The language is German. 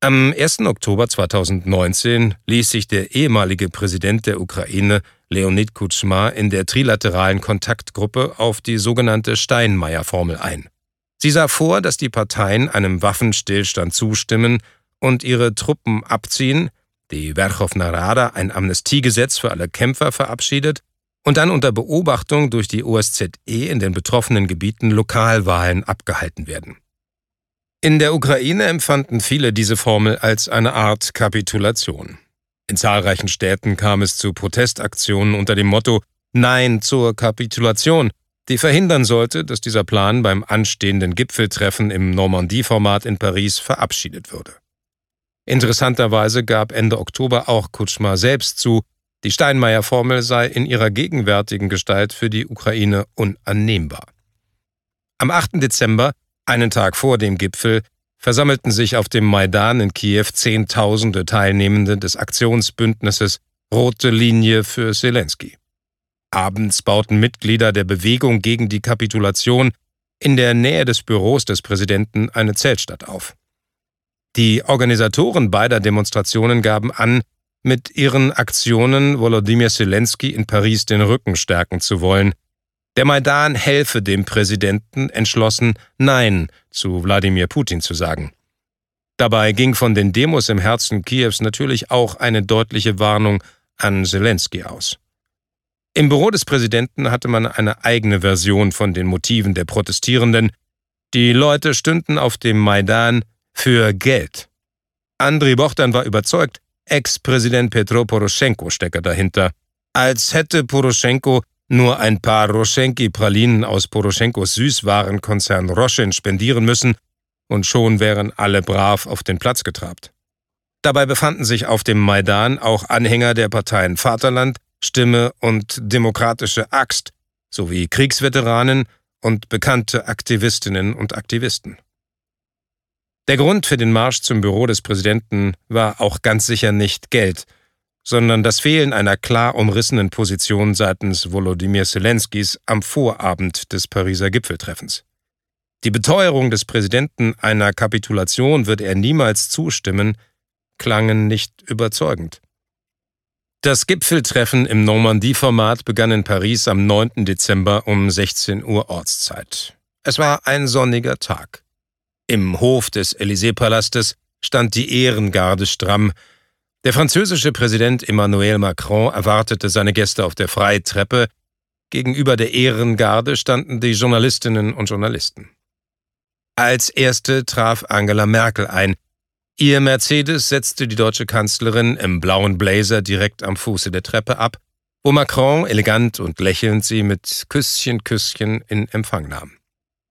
Am 1. Oktober 2019 ließ sich der ehemalige Präsident der Ukraine, Leonid Kutschma, in der trilateralen Kontaktgruppe auf die sogenannte Steinmeier-Formel ein. Sie sah vor, dass die Parteien einem Waffenstillstand zustimmen und ihre Truppen abziehen, die Werchowna Rada ein Amnestiegesetz für alle Kämpfer verabschiedet und dann unter Beobachtung durch die OSZE in den betroffenen Gebieten Lokalwahlen abgehalten werden. In der Ukraine empfanden viele diese Formel als eine Art Kapitulation. In zahlreichen Städten kam es zu Protestaktionen unter dem Motto »Nein zur Kapitulation«, die verhindern sollte, dass dieser Plan beim anstehenden Gipfeltreffen im Normandie-Format in Paris verabschiedet würde. Interessanterweise gab Ende Oktober auch Kutschma selbst zu, die Steinmeier-Formel sei in ihrer gegenwärtigen Gestalt für die Ukraine unannehmbar. Am 8. Dezember, einen Tag vor dem Gipfel, versammelten sich auf dem Maidan in Kiew Zehntausende Teilnehmende des Aktionsbündnisses Rote Linie für Selenskyj. Abends bauten Mitglieder der Bewegung gegen die Kapitulation in der Nähe des Büros des Präsidenten eine Zeltstadt auf. Die Organisatoren beider Demonstrationen gaben an, mit ihren Aktionen Volodymyr Selenskyj in Paris den Rücken stärken zu wollen. Der Maidan helfe dem Präsidenten, entschlossen, Nein zu Wladimir Putin zu sagen. Dabei ging von den Demos im Herzen Kiews natürlich auch eine deutliche Warnung an Selenskyj aus. Im Büro des Präsidenten hatte man eine eigene Version von den Motiven der Protestierenden. Die Leute stünden auf dem Maidan für Geld. Andriy Bohdan war überzeugt, Ex-Präsident Petro Poroschenko stecke dahinter. Als hätte Poroschenko nur ein paar Roschenki-Pralinen aus Poroschenkos Süßwarenkonzern Roschin spendieren müssen und schon wären alle brav auf den Platz getrabt. Dabei befanden sich auf dem Maidan auch Anhänger der Parteien Vaterland, Stimme und Demokratische Axt sowie Kriegsveteranen und bekannte Aktivistinnen und Aktivisten. Der Grund für den Marsch zum Büro des Präsidenten war auch ganz sicher nicht Geld, sondern das Fehlen einer klar umrissenen Position seitens Volodymyr Selenskyjs am Vorabend des Pariser Gipfeltreffens. Die Beteuerung des Präsidenten, einer Kapitulation würde er niemals zustimmen, klangen nicht überzeugend. Das Gipfeltreffen im Normandie-Format begann in Paris am 9. Dezember um 16 Uhr Ortszeit. Es war ein sonniger Tag. Im Hof des Élysée-Palastes stand die Ehrengarde stramm. Der französische Präsident Emmanuel Macron erwartete seine Gäste auf der Freitreppe. Gegenüber der Ehrengarde standen die Journalistinnen und Journalisten. Als erste traf Angela Merkel ein. Ihr Mercedes setzte die deutsche Kanzlerin im blauen Blazer direkt am Fuße der Treppe ab, wo Macron elegant und lächelnd sie mit Küsschen in Empfang nahm.